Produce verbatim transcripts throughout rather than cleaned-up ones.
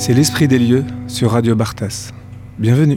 C'est l'Esprit des lieux sur Radio Bartas. Bienvenue.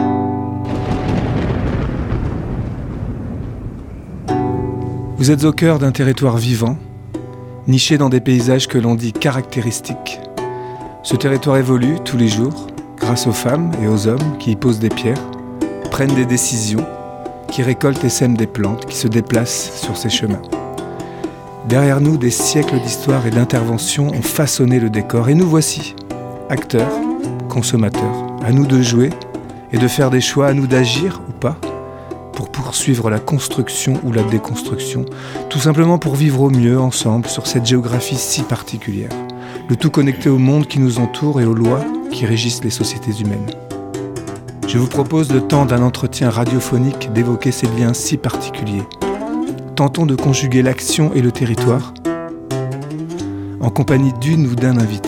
Vous êtes au cœur d'un territoire vivant, niché dans des paysages que l'on dit caractéristiques. Ce territoire évolue tous les jours grâce aux femmes et aux hommes qui y posent des pierres, prennent des décisions, qui récoltent et sèment des plantes, qui se déplacent sur ces chemins. Derrière nous, des siècles d'histoire et d'intervention ont façonné le décor. Et nous voici, acteurs, consommateurs. À nous de jouer et de faire des choix, à nous d'agir ou pas, pour poursuivre la construction ou la déconstruction, tout simplement pour vivre au mieux ensemble sur cette géographie si particulière. Le tout connecté au monde qui nous entoure et aux lois qui régissent les sociétés humaines. Je vous propose le temps d'un entretien radiophonique d'évoquer ces liens si particuliers. Tentons de conjuguer l'action et le territoire, en compagnie d'une ou d'un invité,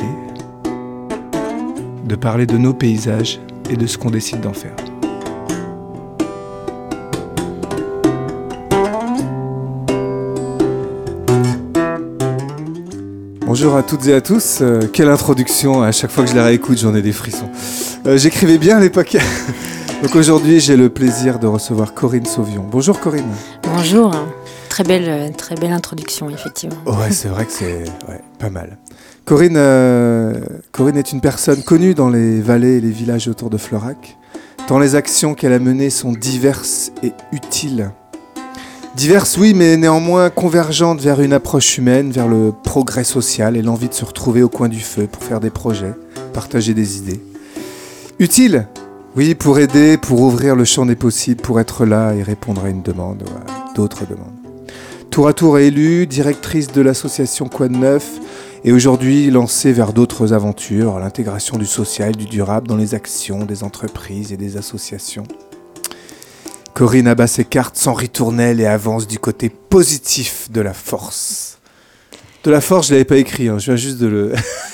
de parler de nos paysages et de ce qu'on décide d'en faire. Bonjour à toutes et à tous, euh, quelle introduction, à chaque fois que je la réécoute j'en ai des frissons. Euh, j'écrivais bien à l'époque, donc aujourd'hui j'ai le plaisir de recevoir Corinne Sauvion. Bonjour Corinne. Bonjour, très belle, très belle introduction effectivement. Ouais, c'est vrai que c'est ouais, pas mal. Corinne, euh, Corinne est une personne connue dans les vallées et les villages autour de Florac, tant les actions qu'elle a menées sont diverses et utiles. Diverses, oui, mais néanmoins convergentes vers une approche humaine, vers le progrès social et l'envie de se retrouver au coin du feu pour faire des projets, partager des idées. Utile, oui, pour aider, pour ouvrir le champ des possibles, pour être là et répondre à une demande ou à d'autres demandes. Tour à tour élue, directrice de l'association Quoi de Neuf et aujourd'hui lancée vers d'autres aventures, l'intégration du social, du durable dans les actions des entreprises et des associations. Corinne abat ses cartes sans ritournelle et avance du côté positif de la force. De la force, je ne l'avais pas écrit, hein, je viens juste de le...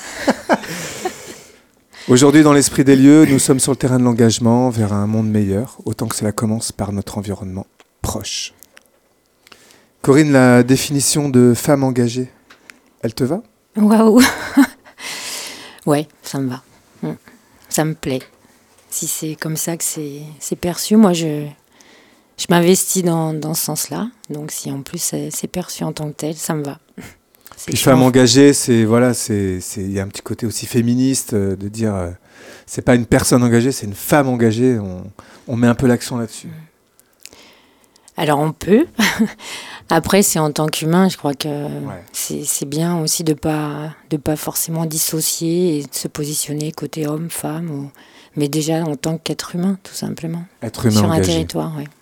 Aujourd'hui, dans l'esprit des lieux, nous sommes sur le terrain de l'engagement vers un monde meilleur, autant que cela commence par notre environnement proche. Corinne, la définition de femme engagée, elle te va ? Waouh. Ouais, ça me va. Ça me plaît. Si c'est comme ça que c'est, c'est perçu, moi je... Je m'investis dans, dans ce sens-là, donc si en plus c'est, c'est perçu en tant que tel, ça me va. Puis femme engagée, c'est voilà, c'est c'est il y a un petit côté aussi féministe euh, de dire euh, c'est pas une personne engagée, c'est une femme engagée. On, on met un peu l'accent là-dessus. Alors on peut. Après c'est en tant qu'humain, je crois que ouais. c'est c'est bien aussi de pas de pas forcément dissocier et de se positionner côté homme, femme, ou, mais déjà en tant qu'être humain tout simplement. Être humain sur engagé. Un territoire, oui.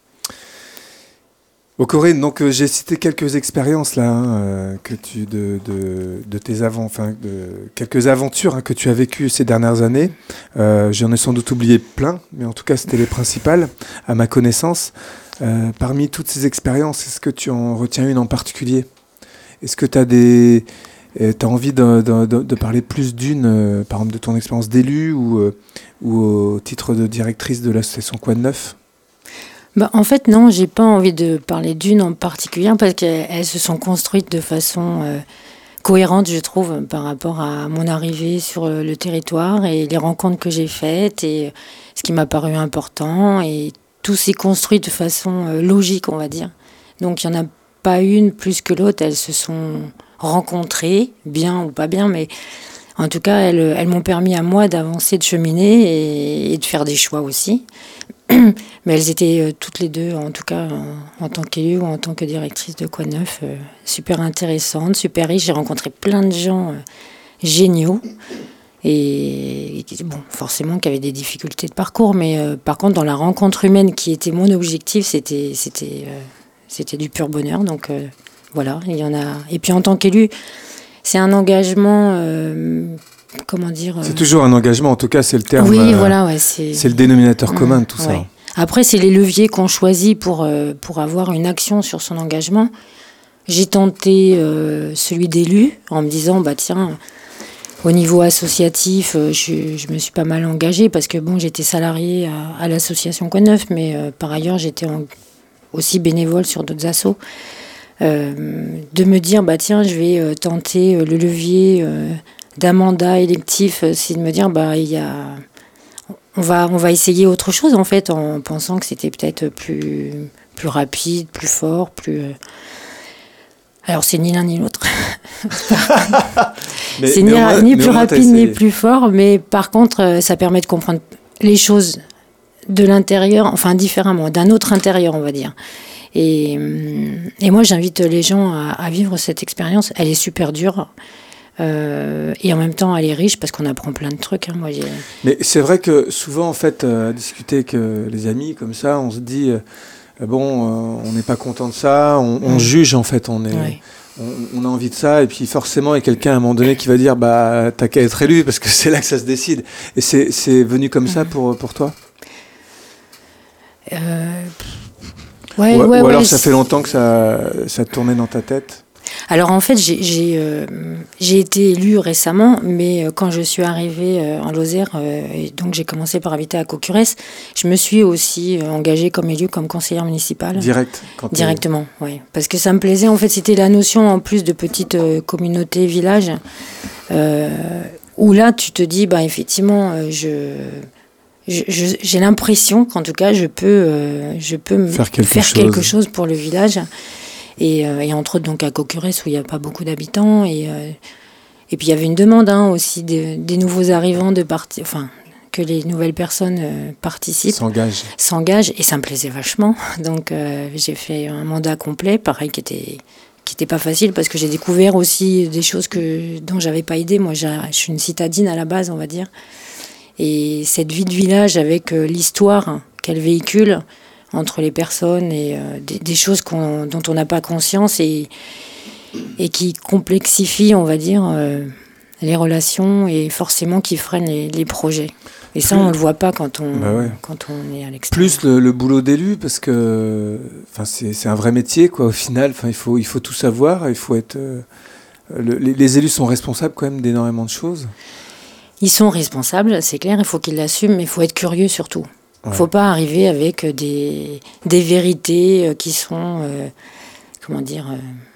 Bon, Corinne, donc euh, j'ai cité quelques expériences là hein, euh, que tu de, de de tes avant, enfin de quelques aventures hein, que tu as vécues ces dernières années. Euh, j'en ai sans doute oublié plein, mais en tout cas c'était les principales à ma connaissance. Euh, parmi toutes ces expériences, est-ce que tu en retiens une en particulier ? Est-ce que tu as des euh, t'as envie de, de, de, de parler plus d'une, euh, par exemple de ton expérience d'élu ou euh, ou au titre de directrice de l'association Quoi de Neuf ? Bah, en fait, non, j'ai pas envie de parler d'une en particulier parce qu'elles se sont construites de façon euh, cohérente, je trouve, par rapport à mon arrivée sur le territoire et les rencontres que j'ai faites et ce qui m'a paru important. Et tout s'est construit de façon euh, logique, on va dire. Donc, il n'y en a pas une plus que l'autre. Elles se sont rencontrées, bien ou pas bien, mais en tout cas, elles, elles m'ont permis à moi d'avancer, de cheminer et, et de faire des choix aussi. Mais elles étaient euh, toutes les deux, en tout cas en, en tant qu'élue ou en tant que directrice de Quoi de Neuf, euh, super intéressantes, super riches. J'ai rencontré plein de gens euh, géniaux et, et bon, forcément qui avaient des difficultés de parcours, mais euh, par contre dans la rencontre humaine qui était mon objectif, c'était c'était euh, c'était du pur bonheur. Donc euh, voilà, il y en a. Et puis en tant qu'élue, c'est un engagement. Euh, Comment dire euh... C'est toujours un engagement, en tout cas, c'est le terme. Oui, euh, voilà, ouais, c'est. C'est le dénominateur commun de tout ouais. ça. Après, c'est les leviers qu'on choisit pour euh, pour avoir une action sur son engagement. J'ai tenté euh, celui d'élu en me disant, bah tiens, au niveau associatif, euh, je, je me suis pas mal engagée parce que bon, j'étais salariée à, à l'association Quoi de Neuf, mais euh, par ailleurs, j'étais en, aussi bénévole sur d'autres assos. Euh, de me dire, bah tiens, je vais euh, tenter euh, le levier. Euh, d'un mandat électif, c'est de me dire, bah, il y a, on va, on va essayer autre chose, en fait, en pensant que c'était peut-être plus, plus rapide, plus fort, plus... Alors, c'est ni l'un ni l'autre. mais, c'est mais ni, moins, ni plus rapide ni plus fort, mais par contre, ça permet de comprendre les choses de l'intérieur, enfin différemment, d'un autre intérieur, on va dire. Et, et moi, j'invite les gens à, à vivre cette expérience. Elle est super dure. Euh, et en même temps, elle est riche parce qu'on apprend plein de trucs. Hein. Moi, j'ai... Mais c'est vrai que souvent, en fait, euh, à discuter avec euh, les amis comme ça, on se dit... Euh, bon, euh, on n'est pas content de ça, on, on mmh. juge en fait, on, est, ouais. on, on a envie de ça, et puis forcément il y a quelqu'un à un moment donné qui va dire bah t'as qu'à être élu parce que c'est là que ça se décide. Et c'est, c'est venu comme mmh. ça pour, pour toi euh... ouais, ou, ouais, ou alors ouais, ça c'est... fait longtemps que ça, ça tournait dans ta tête? Alors en fait, j'ai, j'ai, euh, j'ai été élue récemment, mais euh, quand je suis arrivée euh, en Lozère, euh, et donc j'ai commencé par habiter à Caucurès, je me suis aussi euh, engagée comme élue, comme conseillère municipale. Direct quand Directement, oui. Parce que ça me plaisait, en fait, c'était la notion en plus de petite euh, communauté, village, euh, où là tu te dis, bah effectivement, euh, je... Je, je, j'ai l'impression qu'en tout cas, je peux, euh, je peux faire, quelque, faire chose. quelque chose pour le village. Et, euh, et entre autres, donc à Caucurès, où il n'y a pas beaucoup d'habitants. Et, euh, et puis, il y avait une demande hein, aussi de, des nouveaux arrivants, de parti- enfin, que les nouvelles personnes euh, participent. S'engagent. S'engagent. Et ça me plaisait vachement. Donc, euh, j'ai fait un mandat complet, pareil, qui était... qui n'était pas facile parce que j'ai découvert aussi des choses que, dont je n'avais pas idée. Moi, je suis une citadine à la base, on va dire. Et cette vie de village avec euh, l'histoire qu'elle véhicule entre les personnes et euh, des, des choses qu'on, dont on n'a pas conscience et, et qui complexifient, on va dire, euh, les relations et forcément qui freinent les, les projets. Et ça, plus, on ne le voit pas quand on, bah ouais. quand on est à l'extérieur. Plus le, le boulot d'élu, parce que c'est, c'est un vrai métier, quoi, au final. Il faut, il faut tout savoir, il faut être... Euh, le, les, les élus sont responsables quand même d'énormément de choses. Ils sont responsables, c'est clair, il faut qu'ils l'assument, mais il faut être curieux surtout. Il ne faut pas arriver avec des, des vérités qui sont, euh, comment dire,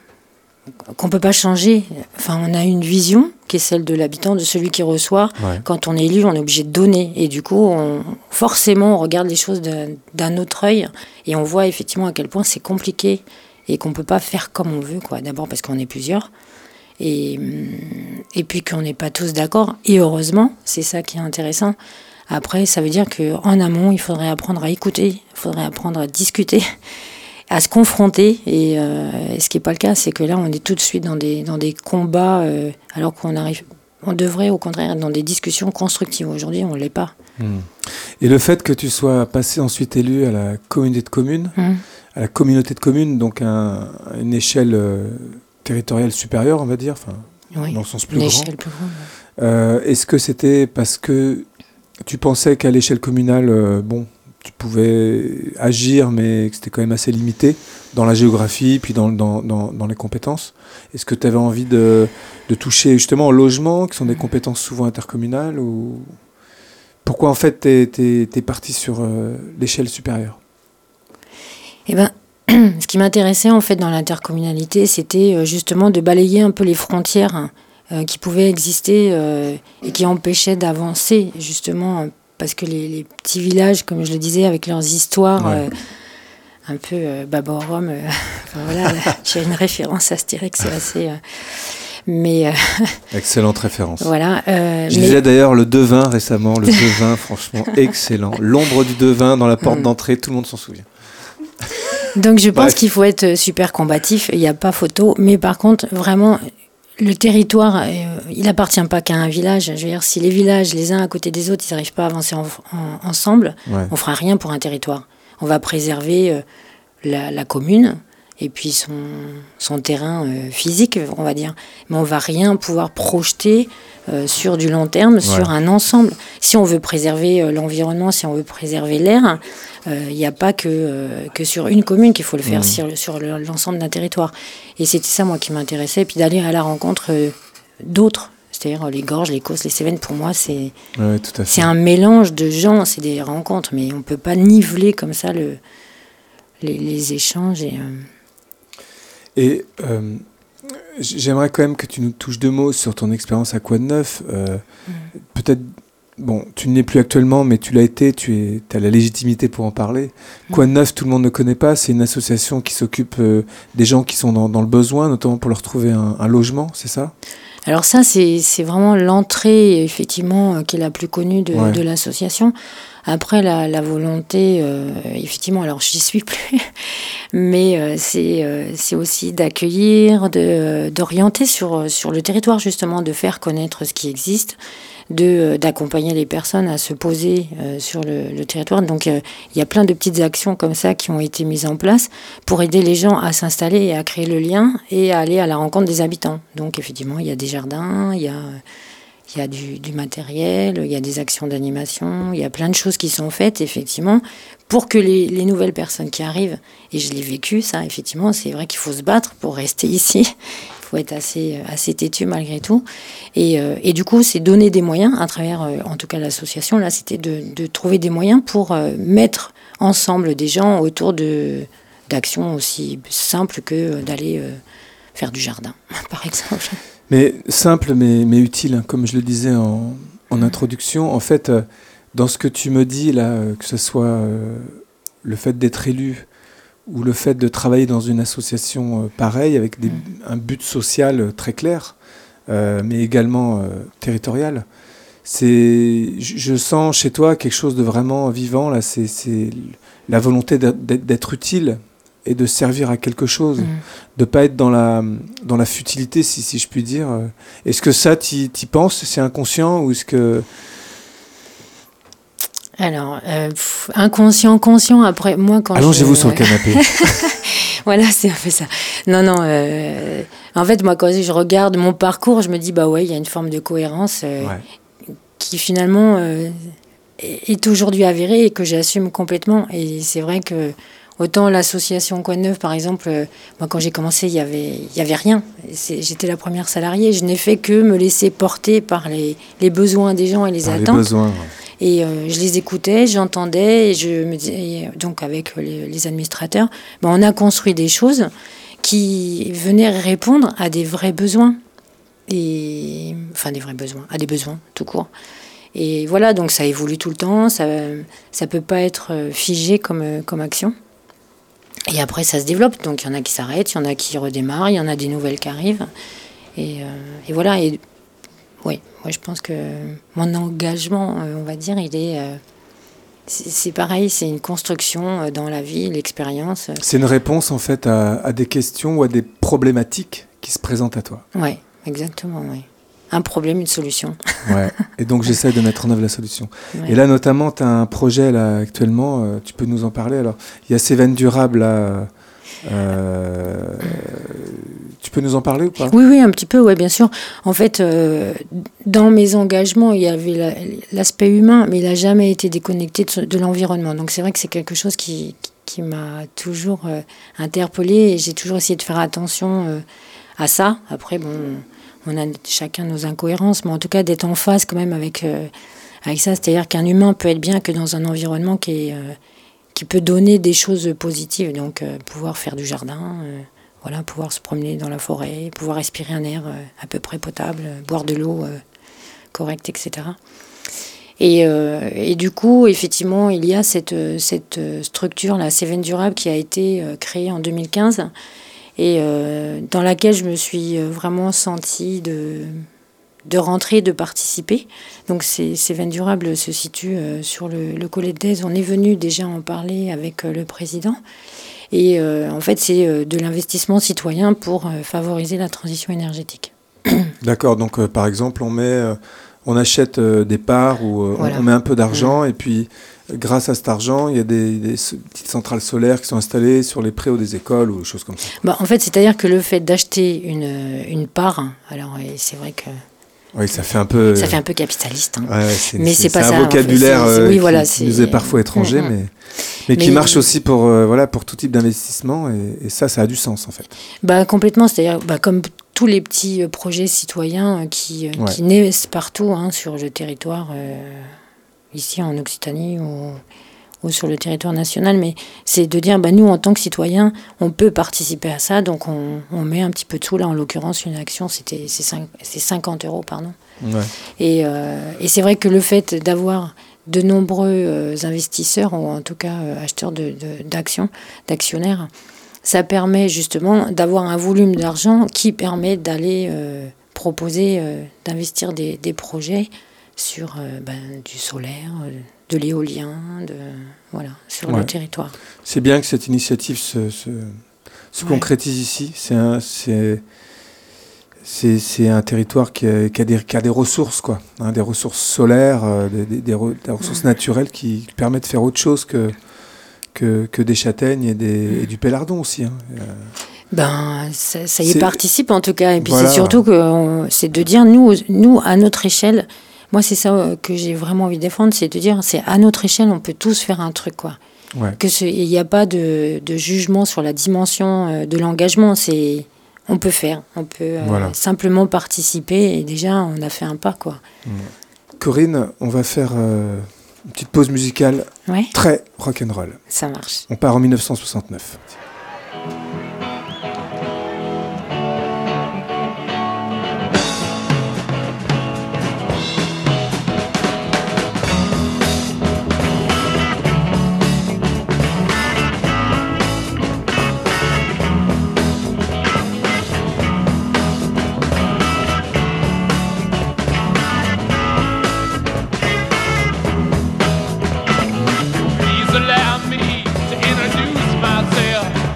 euh, qu'on ne peut pas changer. Enfin, on a une vision qui est celle de l'habitant, de celui qui reçoit. Ouais. Quand on est élu, on est obligé de donner. Et du coup, on, forcément, on regarde les choses d'un, d'un autre œil et on voit effectivement à quel point c'est compliqué et qu'on ne peut pas faire comme on veut, quoi. D'abord parce qu'on est plusieurs. Et, et puis qu'on n'est pas tous d'accord. Et heureusement, c'est ça qui est intéressant. Après, ça veut dire qu'en amont, il faudrait apprendre à écouter, il faudrait apprendre à discuter, à se confronter. Et, euh, et ce qui n'est pas le cas, c'est que là, on est tout de suite dans des, dans des combats, euh, alors qu'on arrive, on devrait au contraire être dans des discussions constructives. Aujourd'hui, on ne l'est pas. Mmh. Et le fait que tu sois passé ensuite élu à la communauté de communes, mmh. à la communauté de communes, donc à une échelle... Euh, territoriale supérieure, on va dire, enfin, oui, dans le sens plus grand. L'échelle plus grande. Euh, est-ce que c'était parce que tu pensais qu'à l'échelle communale, euh, bon, tu pouvais agir, mais que c'était quand même assez limité dans la géographie, puis dans, dans, dans, dans les compétences? Est-ce que tu avais envie de, de toucher justement au logement, qui sont des compétences souvent intercommunales, ou... Pourquoi en fait t'es, t'es, t'es parti sur euh, l'échelle supérieure? Eh ben, ce qui m'intéressait en fait dans l'intercommunalité, c'était justement de balayer un peu les frontières euh, qui pouvaient exister euh, et qui empêchaient d'avancer justement parce que les, les petits villages, comme je le disais, avec leurs histoires ouais. euh, un peu euh, Baborum, euh, enfin voilà, là, j'ai une référence à Astérix, c'est assez... Euh, mais euh, excellente référence. Voilà. Euh, je mais... disais d'ailleurs le devin récemment, le devin, franchement excellent. L'ombre du devin dans la porte mmh. d'entrée, tout le monde s'en souvient. Donc je pense Bref. qu'il faut être super combatif, il n'y a pas photo, mais par contre vraiment le territoire, euh, il n'appartient pas qu'à un village. Je veux dire, si les villages, les uns à côté des autres, ils n'arrivent pas à avancer en, en, ensemble, ouais. on ne fera rien pour un territoire. On va préserver euh, la, la commune et puis son, son terrain euh, physique, on va dire, mais on ne va rien pouvoir projeter euh, sur du long terme, ouais. sur un ensemble. Si on veut préserver euh, l'environnement, si on veut préserver l'air, il euh, n'y a pas que, euh, que sur une commune qu'il faut le faire, mmh. sur, sur le, l'ensemble d'un territoire. Et c'était ça, moi, qui m'intéressait. Et puis d'aller à la rencontre euh, d'autres, c'est-à-dire les Gorges, les Causses, les Cévennes, pour moi, c'est, ouais, tout à fait. c'est un mélange de gens, c'est des rencontres, mais on ne peut pas niveler comme ça le, les, les échanges. Et, euh... et euh, j'aimerais quand même que tu nous touches deux mots sur ton expérience à Quoi de Neuf. Euh, mmh. Peut-être, bon, tu ne l'es plus actuellement, mais tu l'as été, tu as la légitimité pour en parler. Mmh. Quoi de Neuf, tout le monde ne connaît pas. C'est une association qui s'occupe euh, des gens qui sont dans, dans le besoin, notamment pour leur trouver un, un logement, c'est ça ? Alors ça, c'est, c'est vraiment l'entrée, effectivement, euh, qui est la plus connue de, ouais. de l'association. Après, la, la volonté, euh, effectivement, alors j'y suis plus, mais euh, c'est, euh, c'est aussi d'accueillir, de, d'orienter sur, sur le territoire, justement, de faire connaître ce qui existe, de, d'accompagner les personnes à se poser euh, sur le, le territoire. Donc, il euh, y a plein de petites actions comme ça qui ont été mises en place pour aider les gens à s'installer et à créer le lien et à aller à la rencontre des habitants. Donc, effectivement, il y a des jardins, il y a... Il y a du, du matériel, il y a des actions d'animation, il y a plein de choses qui sont faites, effectivement, pour que les, les nouvelles personnes qui arrivent, et je l'ai vécu, ça, effectivement, c'est vrai qu'il faut se battre pour rester ici, il faut être assez, assez têtu malgré tout, et, euh, et du coup, c'est donner des moyens, à travers, euh, en tout cas, l'association, là, c'était de, de trouver des moyens pour euh, mettre ensemble des gens autour de, d'actions aussi simples que d'aller euh, faire du jardin, par exemple. Mais simple, mais, mais utile, hein, comme je le disais en, en introduction. En fait, euh, dans ce que tu me dis, là, euh, que ce soit euh, le fait d'être élu ou le fait de travailler dans une association euh, pareille, avec des, un but social euh, très clair, euh, mais également euh, territorial, c'est, je, je sens chez toi quelque chose de vraiment vivant. Là, c'est, c'est la volonté d'être, d'être utile et de servir à quelque chose, mmh. de ne pas être dans la, dans la futilité, si, si je puis dire. Est-ce que ça, tu y penses ? C'est inconscient ou est-ce que... Alors, euh, pff, inconscient, conscient, après, moi, quand Allongez-vous je... sur le canapé. Voilà, c'est un peu ça. Non, non, euh, en fait, moi, quand je regarde mon parcours, je me dis, bah ouais, il y a une forme de cohérence euh, ouais. qui, finalement, euh, est aujourd'hui avérée et que j'assume complètement. Et c'est vrai que autant l'association Quoi de Neuf, par exemple, euh, moi, quand j'ai commencé, il n'y avait, il y avait rien. C'est, j'étais la première salariée. Je n'ai fait que me laisser porter par les, les besoins des gens et les par attentes. Les besoins, ouais. Et euh, je les écoutais, j'entendais, et je me disais, donc avec les, les administrateurs, ben, on a construit des choses qui venaient répondre à des vrais besoins. Et, enfin, des vrais besoins, à des besoins, tout court. Et voilà, donc ça évolue tout le temps, ça ne peut pas être figé comme, comme action. Et après, ça se développe. Donc, il y en a qui s'arrêtent, il y en a qui redémarrent, il y en a des nouvelles qui arrivent. Et, euh, et voilà. Et oui, moi, je pense que mon engagement, euh, on va dire, il est... Euh, c'est, c'est pareil, c'est une construction dans la vie, l'expérience. C'est une réponse, en fait, à, à des questions ou à des problématiques qui se présentent à toi. Oui, exactement, oui. Un problème, une solution. Ouais. Et donc, j'essaie de mettre en œuvre la solution. Ouais. Et là, notamment, tu as un projet, là, actuellement, euh, tu peux nous en parler. Alors, il y a Cévennes Durable, là. Euh, tu peux nous en parler ou pas ? Oui, oui, un petit peu, ouais, bien sûr. En fait, euh, dans mes engagements, il y avait la, l'aspect humain, mais il n'a jamais été déconnecté de, de l'environnement. Donc, c'est vrai que c'est quelque chose qui, qui m'a toujours euh, interpellée et j'ai toujours essayé de faire attention euh, à ça. Après, bon... On a chacun nos incohérences, mais en tout cas d'être en phase quand même avec, euh, avec ça. C'est-à-dire qu'un humain peut être bien que dans un environnement qui, est, euh, qui peut donner des choses positives. Donc euh, pouvoir faire du jardin, euh, voilà, pouvoir se promener dans la forêt, pouvoir respirer un air euh, à peu près potable, euh, boire de l'eau euh, correcte, et cetera. Et, euh, et du coup, effectivement, il y a cette, cette structure, la Cévennes Durable, qui a été euh, créée en deux mille quinze et euh, dans laquelle je me suis vraiment sentie de, de rentrer, de participer. Donc ces Cévennes Durable se situe euh, sur le, le Collet d'Aise. On est venu déjà en parler avec euh, le président. Et euh, en fait, c'est euh, de l'investissement citoyen pour euh, favoriser la transition énergétique. D'accord, donc euh, par exemple, on, met, euh, on achète euh, des parts ou euh, voilà. on, on met un peu d'argent mmh. et puis grâce à cet argent, il y a des, des petites centrales solaires qui sont installées sur les préaux des écoles ou des choses comme ça. Bah, en fait, c'est-à-dire que le fait d'acheter une, une part, alors c'est vrai que... Oui, ça fait un peu... Ça fait un peu capitaliste. Hein. Ouais, c'est, mais c'est, c'est, pas c'est ça. un vocabulaire c'est, c'est, oui, qui, voilà, qui c'est... nous est parfois étranger, mmh, mais, mais, mais qui marche aussi pour, euh, voilà, pour tout type d'investissement. Et, et ça, ça a du sens, en fait. Bah, complètement. C'est-à-dire, bah, comme tous les petits projets citoyens qui, ouais. qui naissent partout hein, sur le territoire, euh, ici en Occitanie ou... ou sur le territoire national, mais c'est de dire, bah, nous, en tant que citoyens, on peut participer à ça, donc on, on met un petit peu de sous. Là, en l'occurrence, une action, c'était, c'est, cinq, c'est cinquante euros, pardon. Ouais. Et, euh, et c'est vrai que le fait d'avoir de nombreux euh, investisseurs, ou en tout cas euh, acheteurs de, de, d'actions, d'actionnaires, ça permet justement d'avoir un volume d'argent qui permet d'aller euh, proposer, euh, d'investir des, des projets sur euh, ben, du solaire, euh, de l'éolien, de, voilà, sur ouais. le territoire. C'est bien que cette initiative se, se, se ouais. concrétise ici. C'est un, c'est, c'est, c'est un territoire qui a, qui a, des, qui a des ressources, quoi, hein, des ressources solaires, euh, des, des, des, re, des ressources ouais. naturelles qui permettent de faire autre chose que, que, que des châtaignes et, des, et du pélardon aussi. Hein. Euh, Ben, ça, ça y c'est... participe en tout cas. Et puis voilà. C'est surtout que on, c'est de dire, nous, nous, à notre échelle, moi c'est ça que j'ai vraiment envie de défendre, c'est de dire, c'est à notre échelle, on peut tous faire un truc, quoi. Ouais. Que ce, il n'y a pas de, de jugement sur la dimension de l'engagement, c'est, on peut faire, on peut voilà. euh, simplement participer et déjà on a fait un pas, quoi. Ouais. Corinne, on va faire euh, une petite pause musicale ouais. très rock'n'roll. Ça marche. On part en dix-neuf cent soixante-neuf. Allow me to introduce myself.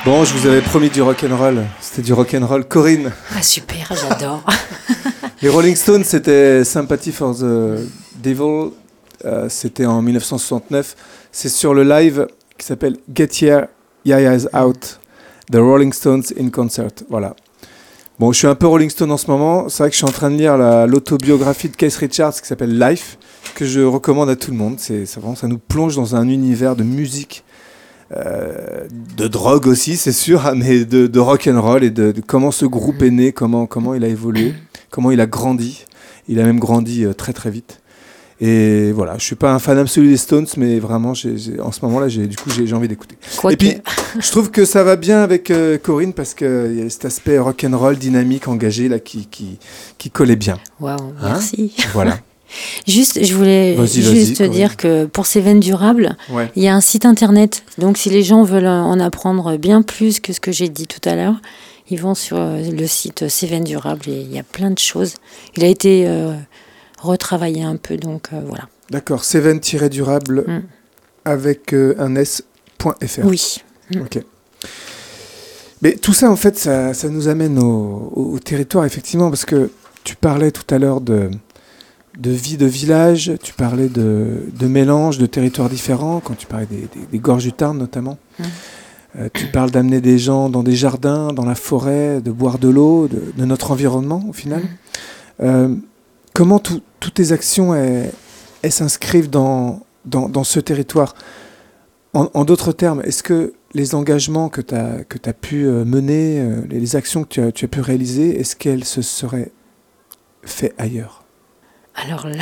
Bon, je vous avais promis du rock'n'roll. C'était du rock'n'roll. Corinne. Ah super, j'adore. Les Rolling Stones, c'était Sympathy for the Devil. Euh, c'était en dix-neuf cent soixante-neuf. C'est sur le live qui s'appelle Get Your Yayas Out, The Rolling Stones in Concert. Voilà. Bon, je suis un peu Rolling Stone en ce moment. C'est vrai que je suis en train de lire la, l'autobiographie de Keith Richards qui s'appelle Life, que je recommande à tout le monde. C'est, c'est vraiment, ça nous plonge dans un univers de musique, euh, de drogue aussi, c'est sûr, mais de, de rock'n'roll et de, de comment ce groupe est né, comment, comment il a évolué, comment il a grandi. Il a même grandi euh, très très vite. Et voilà, je suis pas un fan absolu des Stones, mais vraiment, j'ai, j'ai, en ce moment-là, j'ai, du coup, j'ai, j'ai envie d'écouter. Quoi et que... puis, je trouve que ça va bien avec euh, Corinne parce qu'il y a cet aspect rock'n'roll, dynamique, engagé, là, qui, qui, qui collait bien. Waouh, merci. Hein, voilà. Juste, je voulais vas-y, juste vas-y, dire que pour ces veines durables, ouais. il y a un site internet. Donc, si les gens veulent en apprendre bien plus que ce que j'ai dit tout à l'heure, ils vont sur le site Ces veines durables et il y a plein de choses. Il a été euh, retravaillé un peu, donc euh, voilà. D'accord, cévennes-durable mm. avec euh, un s.fr. Oui. Mm. Ok. Mais tout ça, en fait, ça, ça nous amène au, au, au territoire, effectivement, parce que tu parlais tout à l'heure de, de vie de village, tu parlais de, de mélange de territoires différents, quand tu parlais des, des, des gorges du Tarn, notamment. Mm. Euh, tu parles d'amener des gens dans des jardins, dans la forêt, de boire de l'eau, de, de notre environnement, au final. Mm. Euh, comment tout, toutes tes actions, elles, elles s'inscrivent dans, dans, dans ce territoire ? En, en d'autres termes, est-ce que les engagements que tu as que tu as pu mener, euh, les actions que tu as, tu as pu réaliser, est-ce qu'elles se seraient faites ailleurs ? Alors là...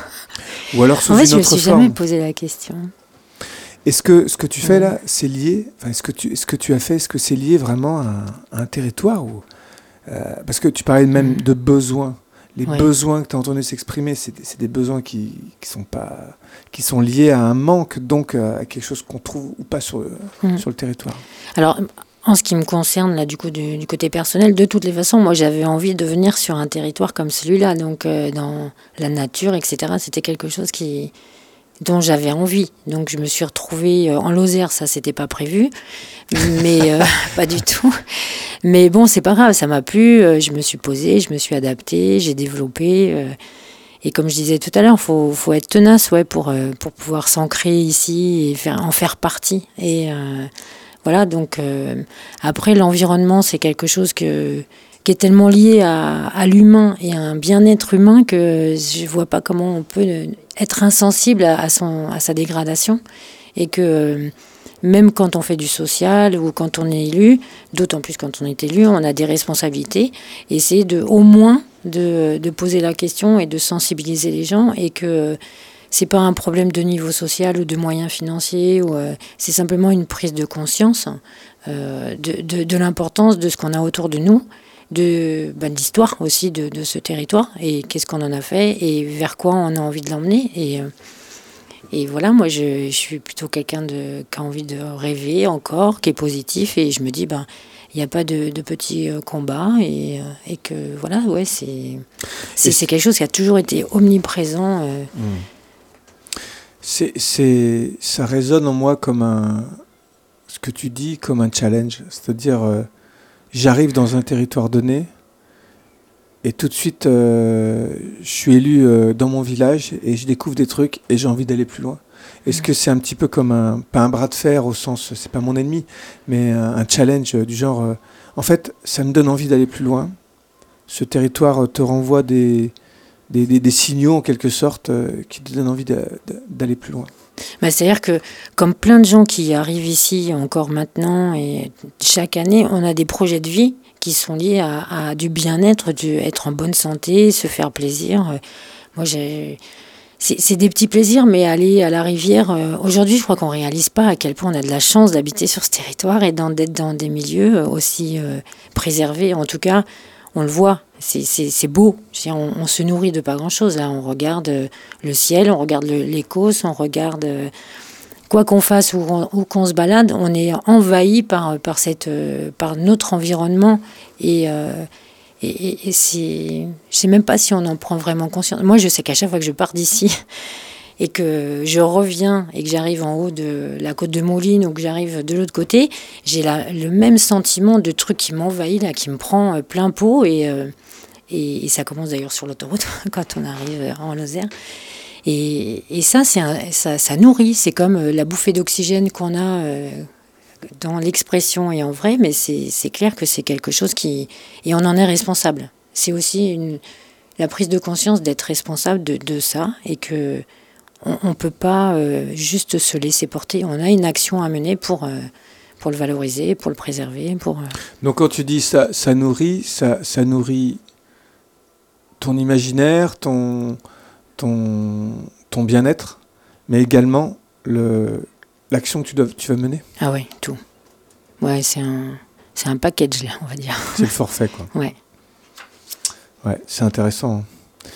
Ou alors sous en fait, une je me autre suis forme. jamais posé la question. Est-ce que ce que tu fais là, c'est lié, enfin, est-ce que tu, ce que tu as fait, est-ce que c'est lié vraiment à un, à un territoire ou, euh, parce que tu parlais même de besoins. Les ouais. besoins que tu as entendus s'exprimer, c'est, c'est des besoins qui, qui, sont pas, qui sont liés à un manque, donc à quelque chose qu'on trouve ou pas sur le, mmh. sur le territoire. Alors, en ce qui me concerne, là, du coup, du, du côté personnel, de toutes les façons, moi, j'avais envie de venir sur un territoire comme celui-là, donc euh, dans la nature, et cetera. C'était quelque chose qui, dont j'avais envie. Donc, je me suis retrouvée en Lozère, ça, c'était pas prévu, mais euh, pas du tout. Mais bon, c'est pas grave, ça m'a plu, euh, je me suis posée, je me suis adaptée, j'ai développé. Euh, et comme je disais tout à l'heure, il faut, faut être tenace ouais, pour, euh, pour pouvoir s'ancrer ici et faire, en faire partie. Et euh, voilà, donc euh, après, l'environnement, c'est quelque chose que, qui est tellement lié à, à l'humain et à un bien-être humain que je vois pas comment on peut être insensible à, à, son, à sa dégradation. Et que... Même quand on fait du social ou quand on est élu, d'autant plus quand on est élu, on a des responsabilités. Et c'est de, au moins de, de poser la question et de sensibiliser les gens et que c'est pas un problème de niveau social ou de moyens financiers. Ou, euh, c'est simplement une prise de conscience euh, de, de, de l'importance de ce qu'on a autour de nous, de, ben, de l'histoire aussi de, de ce territoire et qu'est-ce qu'on en a fait et vers quoi on a envie de l'emmener. Et, euh, Et voilà, moi, je, je suis plutôt quelqu'un de, qui a envie de rêver encore, qui est positif. Et je me dis, ben, il n'y a pas de, de petits euh, combats. Et, euh, et que, voilà, ouais, c'est, c'est, c'est quelque chose qui a toujours été omniprésent. Euh. Mmh. C'est, c'est, ça résonne en moi comme un... Ce que tu dis, comme un challenge. C'est-à-dire, euh, j'arrive dans un territoire donné... Et tout de suite, euh, je suis élu euh, dans mon village et je découvre des trucs et j'ai envie d'aller plus loin. Est-ce que c'est un petit peu comme un, pas un bras de fer au sens, c'est pas mon ennemi, mais un, un challenge du genre, euh, en fait, ça me donne envie d'aller plus loin. Ce territoire te renvoie des, des, des, des signaux en quelque sorte euh, qui te donnent envie de, de, d'aller plus loin. Bah, c'est-à-dire que comme plein de gens qui arrivent ici encore maintenant et chaque année, on a des projets de vie qui sont liés à, à du bien-être, du, être en bonne santé, se faire plaisir. Euh, moi, j'ai, c'est, c'est des petits plaisirs, mais aller à la rivière, euh, aujourd'hui, je crois qu'on ne réalise pas à quel point on a de la chance d'habiter sur ce territoire et dans, d'être dans des milieux aussi euh, préservés. En tout cas, on le voit, c'est, c'est, c'est beau. On, on se nourrit de pas grand-chose. Là, on regarde euh, le ciel, on regarde le, l'Écosse, on regarde... Euh, quoi qu'on fasse ou, ou qu'on se balade, on est envahi par, par, cette, par notre environnement. Et, euh, et, et c'est, je ne sais même pas si on en prend vraiment conscience. Moi, je sais qu'à chaque fois que je pars d'ici et que je reviens et que j'arrive en haut de la côte de Moulines ou que j'arrive de l'autre côté, j'ai la, le même sentiment de truc qui m'envahit, là, qui me prend plein pot. Et, euh, et, et ça commence d'ailleurs sur l'autoroute quand on arrive en Lozère. Et, et ça, c'est un, ça, ça nourrit. C'est comme la bouffée d'oxygène qu'on a euh, dans l'expression et en vrai, mais c'est, c'est clair que c'est quelque chose qui... Et on en est responsable. C'est aussi une, la prise de conscience d'être responsable de, de ça et que on ne peut pas euh, juste se laisser porter. On a une action à mener pour, euh, pour le valoriser, pour le préserver. Pour, euh... Donc quand tu dis ça, ça nourrit, ça, ça nourrit ton imaginaire, ton, ton, ton bien-être, mais également le, l'action que tu, dois, tu vas mener. Ah ouais, tout. Ouais, c'est un, c'est un package, là, on va dire. C'est le forfait, quoi. Ouais. Ouais, c'est intéressant.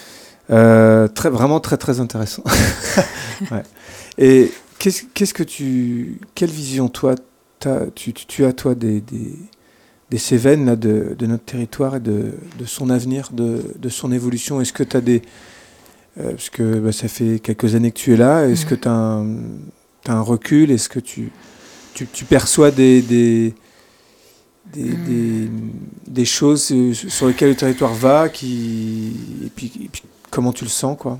Euh, très, vraiment très, très intéressant. Ouais. Et qu'est-ce, qu'est-ce que tu... Quelle vision, toi, tu, tu, tu as, toi, des, des, des Cévennes, là, de, de notre territoire et de, de son avenir, de, de son évolution? Est-ce que tu as des... Euh, parce que bah, ça fait quelques années que tu es là. Est-ce mmh. que tu as un, t'as un recul? Est-ce que tu, tu, tu perçois des... des Des, mmh. des, des choses sur lesquelles le territoire va, qui, et, puis, et puis comment tu le sens, quoi?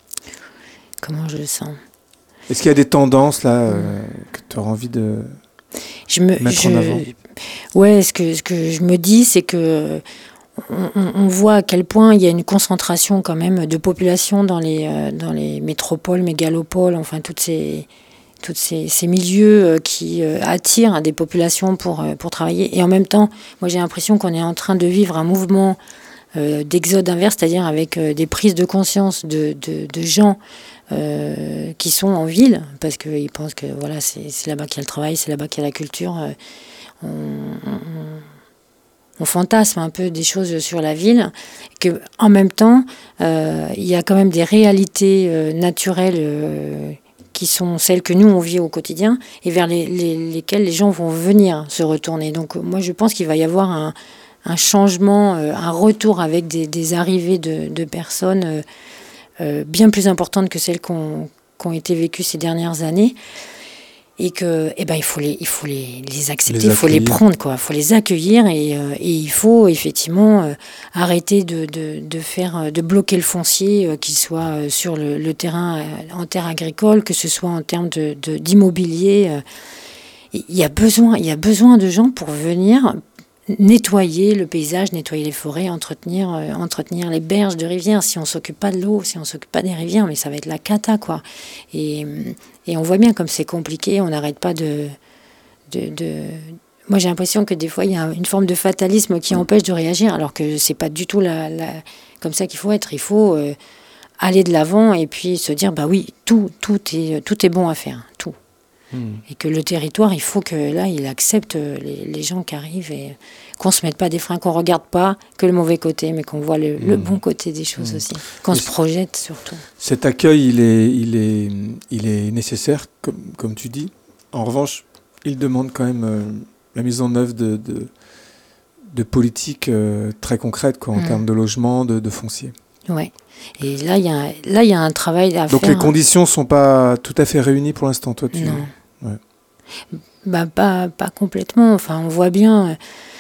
Comment je le sens? Est-ce qu'il y a des tendances là euh, que tu auras envie de je me, mettre je, en avant? Ouais, ce que, ce que je me dis, c'est que on, on voit à quel point il y a une concentration quand même de population dans les, euh, dans les métropoles, mégalopoles, enfin toutes ces... tous ces, ces milieux qui euh, attirent des populations pour, euh, pour travailler. Et en même temps, moi j'ai l'impression qu'on est en train de vivre un mouvement euh, d'exode inverse, c'est-à-dire avec euh, des prises de conscience de, de, de gens euh, qui sont en ville, parce qu'ils pensent que voilà, c'est, c'est là-bas qu'il y a le travail, c'est là-bas qu'il y a la culture. Euh, on, on, on fantasme un peu des choses sur la ville, que en même temps, euh, il y a quand même des réalités euh, naturelles euh, qui sont celles que nous, on vit au quotidien, et vers les, les, lesquelles les gens vont venir se retourner. Donc moi, je pense qu'il va y avoir un, un changement, euh, un retour avec des, des arrivées de, de personnes euh, euh, bien plus importantes que celles qui ont, qui ont été vécues ces dernières années. Et que, eh ben, il faut les, il faut les, les accepter, il faut les prendre, quoi. Il faut les accueillir et, euh, et il faut effectivement euh, arrêter de, de, de faire, de bloquer le foncier, euh, qu'il soit euh, sur le, le terrain, euh, en terre agricole, que ce soit en termes de, de, d'immobilier. Euh. Il y a besoin, il y a besoin de gens pour venir nettoyer le paysage, nettoyer les forêts, entretenir, euh, entretenir les berges de rivières. Si on s'occupe pas de l'eau, si on s'occupe pas des rivières, mais ça va être la cata, quoi. Et, et on voit bien comme c'est compliqué, on n'arrête pas de, de, de... Moi, j'ai l'impression que des fois, il y a une forme de fatalisme qui empêche de réagir, alors que c'est pas du tout la, la... comme ça qu'il faut être. Il faut euh, aller de l'avant et puis se dire, bah oui, tout, tout est, tout est bon à faire, tout. Mmh. Et que le territoire, il faut que là, il accepte les, les gens qui arrivent et qu'on se mette pas des freins, qu'on regarde pas que le mauvais côté, mais qu'on voit le, mmh. le bon côté des choses mmh. aussi, qu'on et se projette surtout. Cet accueil, il est, il est, il est nécessaire, comme, comme tu dis. En revanche, il demande quand même euh, la mise en œuvre de, de, de politiques euh, très concrètes, quoi, en mmh. termes de logement, de, de foncier. Ouais. Et là, il y a, là, il y a un travail à Donc faire. Donc les conditions ne sont pas tout à fait réunies pour l'instant, toi, tu... Non. Ouais. Bah, pas, pas complètement. Enfin, on voit bien... Euh,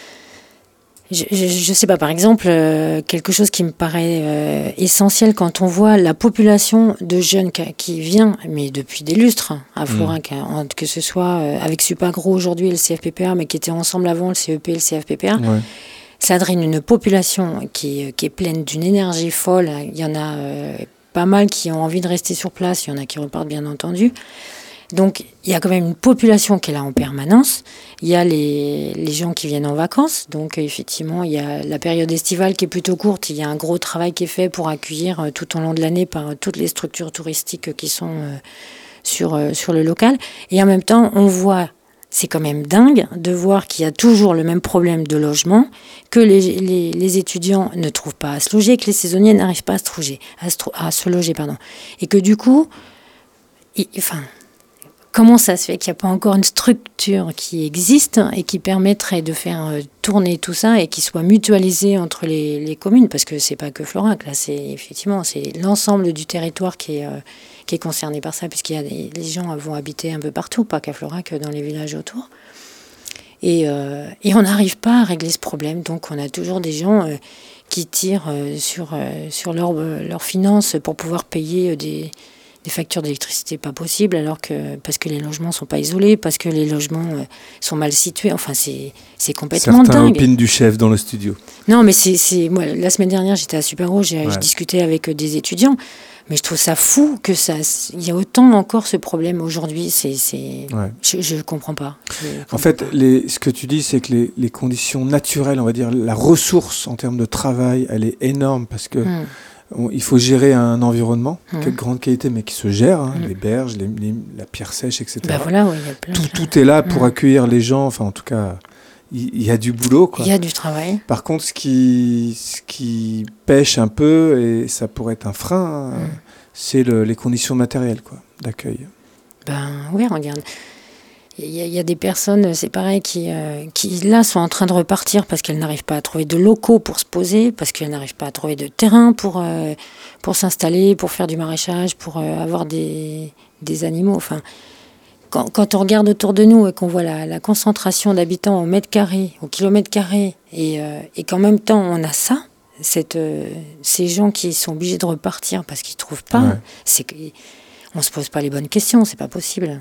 je, je, je sais pas, par exemple, euh, quelque chose qui me paraît euh, essentiel quand on voit la population de jeunes qui, qui vient, mais depuis des lustres, à Florin, mmh. que ce soit euh, avec Supagro aujourd'hui et le C F P P A, mais qui étaient ensemble avant, le C E P et le C F P P A. Ouais. Ça draine une population qui, qui est pleine d'une énergie folle. Il y en a euh, pas mal qui ont envie de rester sur place, il y en a qui repartent bien entendu. Donc il y a quand même une population qui est là en permanence. Il y a les, les gens qui viennent en vacances. Donc effectivement, il y a la période estivale qui est plutôt courte. Il y a un gros travail qui est fait pour accueillir euh, tout au long de l'année par euh, toutes les structures touristiques qui sont euh, sur, euh, sur le local. Et en même temps, on voit... C'est quand même dingue de voir qu'il y a toujours le même problème de logement, que les, les, les étudiants ne trouvent pas à se loger, que les saisonniers n'arrivent pas à se, loger, à se, à se loger. Pardon. Et que du coup, il, enfin, comment ça se fait qu'il n'y a pas encore une structure qui existe et qui permettrait de faire euh, tourner tout ça et qui soit mutualisé entre les, les communes, parce que c'est pas que Florac, là, c'est effectivement c'est l'ensemble du territoire qui est, euh, qui est concerné par ça, puisqu'il y a des, les gens vont habiter un peu partout, pas qu'à Florac, dans les villages autour. Et, euh, et on n'arrive pas à régler ce problème, donc on a toujours des gens euh, qui tirent euh, sur, euh, sur leurs leur finances pour pouvoir payer euh, des, des factures d'électricité pas possible, alors que, parce que les logements sont pas isolés, parce que les logements euh, sont mal situés, enfin c'est, c'est complètement Certains dingue. opinent du chef dans le studio. Non mais c'est, c'est, moi, la semaine dernière j'étais à Super-Eau, j'ai, Ouais. je discutais avec des étudiants, mais je trouve ça fou que ça, il y a autant encore ce problème aujourd'hui. C'est, c'est, Ouais. je, je comprends pas. Je comprends En fait, pas. les, ce que tu dis, c'est que les, les conditions naturelles, on va dire, la ressource en termes de travail, elle est énorme parce que Hum, on- il faut gérer un environnement Hum. qui est de grande qualité, mais qui se gère, hein, Hum. les berges, les, les- la pierre sèche, et cetera. Ben voilà, ouais, il y a plein. tout, plein. tout est là pour Hum. accueillir les gens. Enfin, en tout cas, il il y, a du boulot, quoi. Il y a du travail. Par contre, ce qui, ce qui pêche un peu, et ça pourrait être un frein, hein, Hum. c'est le- les conditions matérielles, quoi, d'accueil. Ben oui, regarde. Il y, a- il y a des personnes, c'est pareil, qui, euh, qui là sont en train de repartir parce qu'elles n'arrivent pas à trouver de locaux pour se poser, parce qu'elles n'arrivent pas à trouver de terrain pour, euh, pour s'installer, pour faire du maraîchage, pour euh, avoir des, des animaux. Enfin, quand, quand on regarde autour de nous et qu'on voit la, la concentration d'habitants au mètre carré, au kilomètre carré, et, euh, et qu'en même temps on a ça, cette, euh, ces gens qui sont obligés de repartir parce qu'ils ne trouvent pas, Ouais. c'est qu'on ne se pose pas les bonnes questions, c'est pas possible.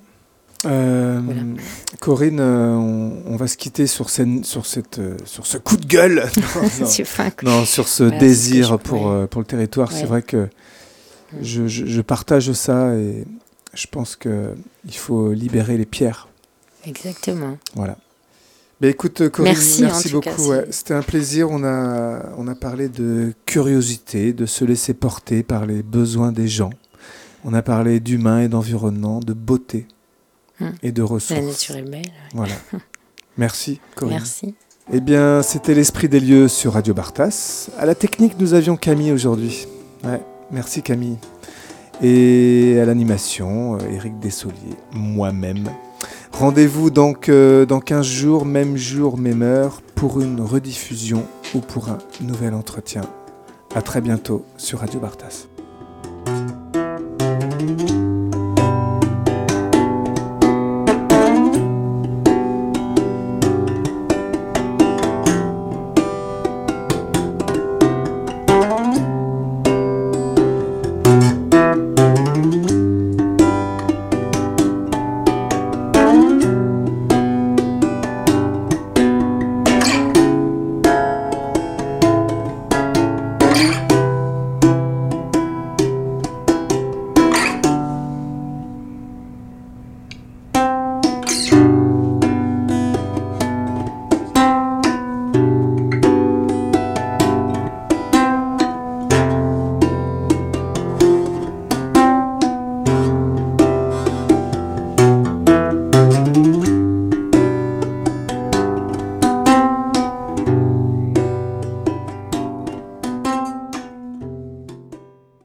Euh, Voilà. Corinne, euh, on, on va se quitter sur, cette, sur, cette, euh, sur ce coup de gueule. Non, non. C'est fin, quoi. Non, sur ce Voilà, c'est ce désir que je- pour, ouais. euh, pour le territoire. Ouais. C'est vrai que je, je, je partage ça et je pense qu'il faut libérer les pierres. Exactement. Voilà. Mais écoute, Corinne, Merci, merci en tout cas, beaucoup. c'est- Ouais, c'était un plaisir. On a, on a parlé de curiosité, de se laisser porter par les besoins des gens. On a parlé d'humain et d'environnement, de beauté Hum. et de ressources. La nature est belle. ouais. Voilà. Merci, Corinne. Merci. Eh bien, c'était l'Esprit des lieux sur Radio Bartas. À la technique, nous avions Camille aujourd'hui. Ouais, merci Camille. Et à l'animation, euh, Éric Dessolier, moi-même. Rendez-vous donc euh, dans quinze jours, même jour, même heure, pour une rediffusion ou pour un nouvel entretien. À très bientôt sur Radio Bartas.